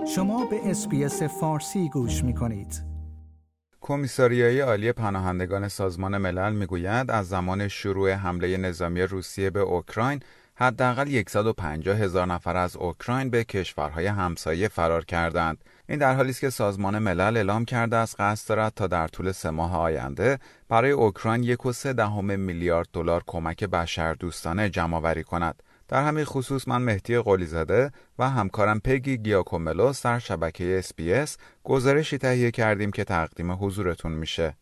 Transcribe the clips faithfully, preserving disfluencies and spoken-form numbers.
شما به اس‌بی‌اس فارسی گوش می‌کنید. کمیساریای عالی پناهندگان سازمان ملل میگوید از زمان شروع حمله نظامی روسیه به اوکراین حداقل صد و پنجاه هزار نفر از اوکراین به کشورهای همسایه فرار کردند. این در حالی است که سازمان ملل اعلام کرده است قصد دارد تا در طول سه ماه آینده برای اوکراین یک و سه دهم میلیارد دلار کمک بشردوستانه جمع‌آوری کند. در همین خصوص من مهدی قلی‌زاده و همکارم پگی گیاکوملوس در شبکه اس بی اس گزارشی تهیه کردیم که تقدیم حضورتون میشه.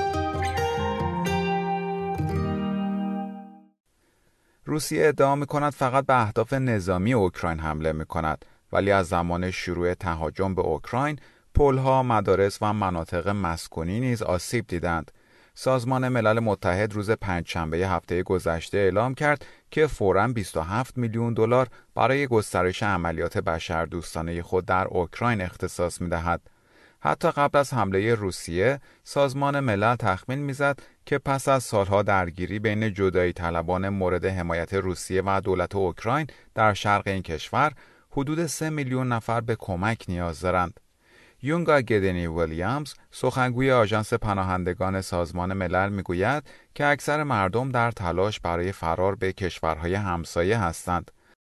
روسیه ادعا می‌کند فقط به اهداف نظامی اوکراین حمله می‌کند، ولی از زمان شروع تهاجم به اوکراین، پل‌ها، مدارس و مناطق مسکونی نیز آسیب دیدند. سازمان ملل متحد روز پنجشنبه هفته گذشته اعلام کرد که فوراً بیست و هفت میلیون دلار برای گسترش عملیات بشردوستانه خود در اوکراین اختصاص می‌دهد. حتی قبل از حمله روسیه، سازمان ملل تخمین می‌زد که پس از سالها درگیری بین جدایی طلبان مورد حمایت روسیه و دولت اوکراین در شرق این کشور، حدود سه میلیون نفر به کمک نیاز دارند. یونگا گدنی ویلیامز، سخنگوی آژانس پناهندگان سازمان ملل میگوید که اکثر مردم در تلاش برای فرار به کشورهای همسایه هستند.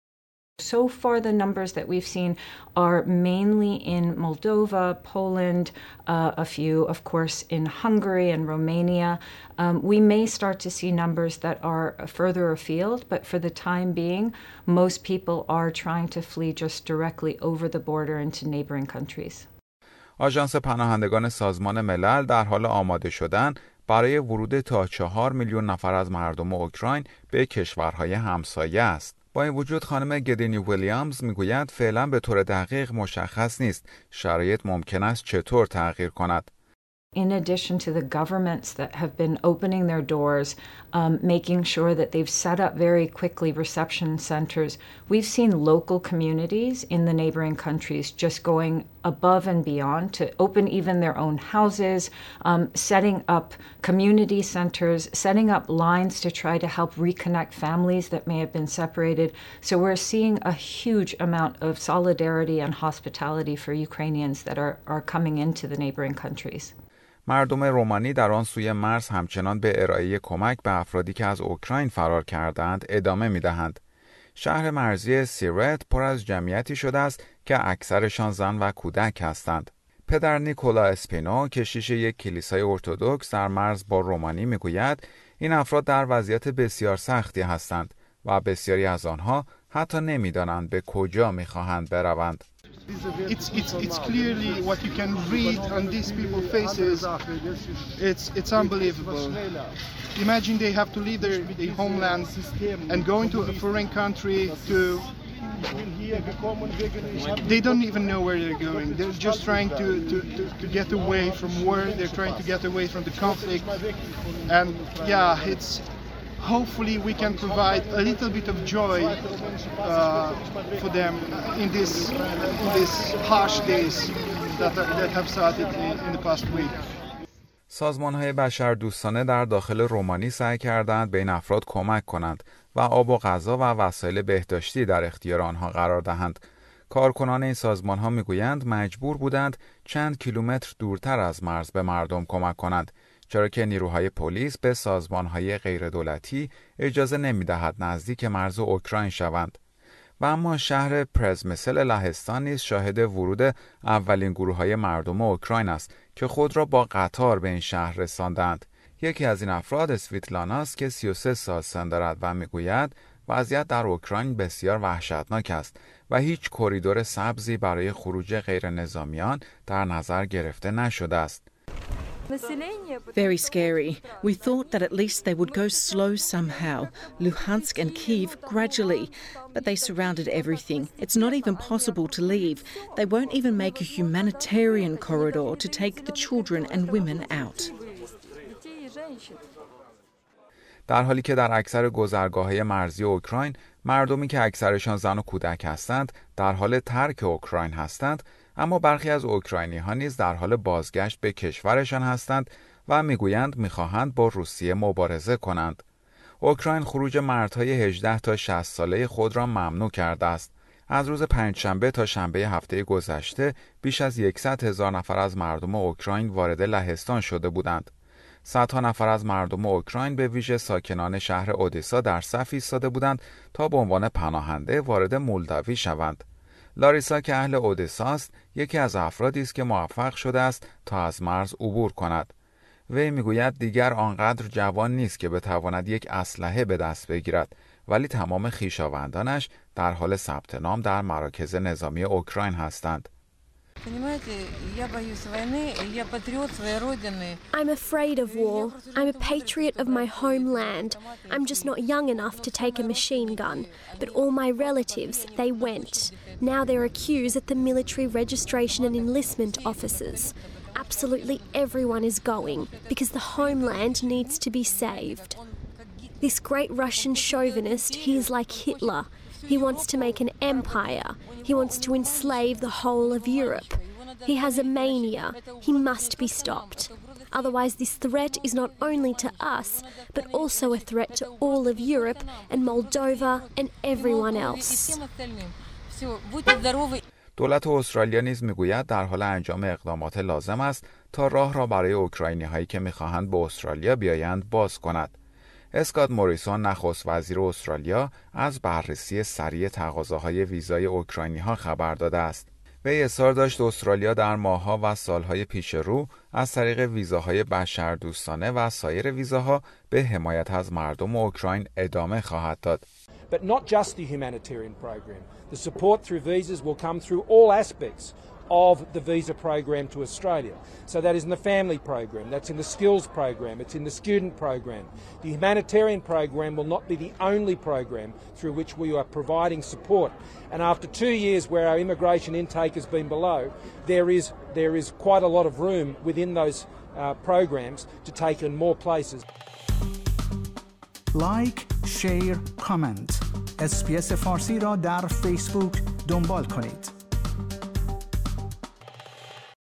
So far, the numbers that we've seen are mainly in Moldova, Poland, uh, a few, of course, in Hungary and Romania. Um, we may start to see numbers that are further afield, but for the time being, most people are trying to flee just directly over the border into neighboring countries. آژانس پناهندگان سازمان ملل در حال آماده شدن برای ورود تا چهار میلیون نفر از مردم اوکراین به کشورهای همسایه است. با این وجود خانم گدینی ویلیامز میگوید فعلا به طور دقیق مشخص نیست شرایط ممکن است چطور تغییر کند. In addition to the governments that have been opening their doors, um, making sure that they've set up very quickly reception centers, we've seen local communities in the neighboring countries just going above and beyond to open even their own houses, um, setting up community centers, setting up lines to try to help reconnect families that may have been separated. So we're seeing a huge amount of solidarity and hospitality for Ukrainians that are, are coming into the neighboring countries. مردم رومانی در آن سوی مرز همچنان به ارائه کمک به افرادی که از اوکراین فرار کردند ادامه می‌دهند. شهر مرزی سیرت پر از جمعیتی شده است که اکثرشان زن و کودک هستند. پدر نیکولا اسپینو، کشیش یک کلیسای ارتدوکس در مرز با رومانی می‌گوید این افراد در وضعیت بسیار سختی هستند و بسیاری از آنها حتی نمی‌دانند به کجا می‌خواهند بروند. It's, it's, it's clearly what you can read on these people's faces. It's, it's unbelievable. Imagine they have to leave their, their homeland and go into a foreign country to... They don't even know where they're going. They're just trying to, to, to, to get away from war. They're trying to get away from the conflict. And yeah, it's... Hopefully we can provide a little bit of joy uh, for them in this in these harsh days that that have started in, in the past week. سازمان‌های بشردوستانه در داخل رومانی سعی کردند به این افراد کمک کنند و آب و غذا و وسایل بهداشتی در اختیار آنها قرار دهند. کارکنان این سازمان‌ها می‌گویند مجبور بودند چند کیلومتر دورتر از مرز به مردم کمک کنند، چرا که نیروهای پلیس به سازمان‌های غیردولتی اجازه نمی‌دهد نزدیک مرز اوکراین شوند. و اما شهر پرزمسل لهستان نیز شاهد ورود اولین گروه‌های مردم اوکراین است که خود را با قطار به این شهر رساندند. یکی از این افراد اسویتلانا است که سی و سه سال سن دارد و می‌گوید وضعیت در اوکراین بسیار وحشتناک است و هیچ کریدور سبزی برای خروج غیر نظامیان در نظر گرفته نشده است. Very scary. We thought that at least they would go slow somehow, Luhansk and Kyiv gradually, but they surrounded everything. It's not even possible to leave. They won't even make a humanitarian corridor to take the children and women out. در حالی که در اکثر گذرگاه‌های مرزی اوکراین مردمی که اکثرشان زن و کودک هستند در حال ترک اوکراین هستند، اما برخی از اوکراینی‌ها نیز در حال بازگشت به کشورشان هستند و میگویند میخواهند با روسیه مبارزه کنند. اوکراین خروج مردهای هجده تا شصت ساله خود را ممنوع کرده است. از روز پنجشنبه تا شنبه هفته گذشته بیش از صد هزار نفر از مردم اوکراین وارد لهستان شده بودند. صدها نفر از مردم اوکراین به ویژه ساکنان شهر اودسا در صف ایستاده بودند تا به عنوان پناهنده وارد مولداوی شوند. لاریسا که اهل اودسا است، یکی از افرادی است که موفق شده است تا از مرز عبور کند. وی میگوید دیگر آنقدر جوان نیست که بتواند یک اسلحه به دست بگیرد، ولی تمام خویشاوندانش در حال ثبت نام در مراکز نظامی اوکراین هستند. I'm afraid of war. I'm a patriot of my homeland. I'm just not young enough to take a machine gun. But all my relatives, they went. Now they're accused at the military registration and enlistment offices. Absolutely everyone is going because the homeland needs to be saved. This great Russian chauvinist, he is like Hitler. He wants to make an empire. He wants to enslave the whole of Europe. He has a mania. He must be stopped. Otherwise, this threat is not only to us, but also a threat to all of Europe and Moldova and everyone else. دولت استرالیا نیز میگوید در حال انجام اقدامات لازم است تا راه را برای اوکراینی هایی که میخواهند به استرالیا بیایند باز کند. اسکات موریسون نخست وزیر استرالیا از بررسی سریع تقاضاهای ویزای اوکراینی ها خبر داده است. وی اصرار داشت استرالیا در ماه‌ها و سالهای پیش رو از طریق ویزاهای بشردوستانه و سایر ویزاها به حمایت از مردم اوکراین ادامه خواهد داد. But not just the humanitarian program. The support through visas will come through all aspects of the visa program to Australia. So that is in the family program, that's in the skills program, it's in the student program. The humanitarian program will not be the only program through which we are providing support. And after two years where our immigration intake has been below, there is there is quite a lot of room within those uh, programs to take in more places. لایک، شیر، کامنت. اس بی اس فارسی را در فیسبوک دنبال کنید.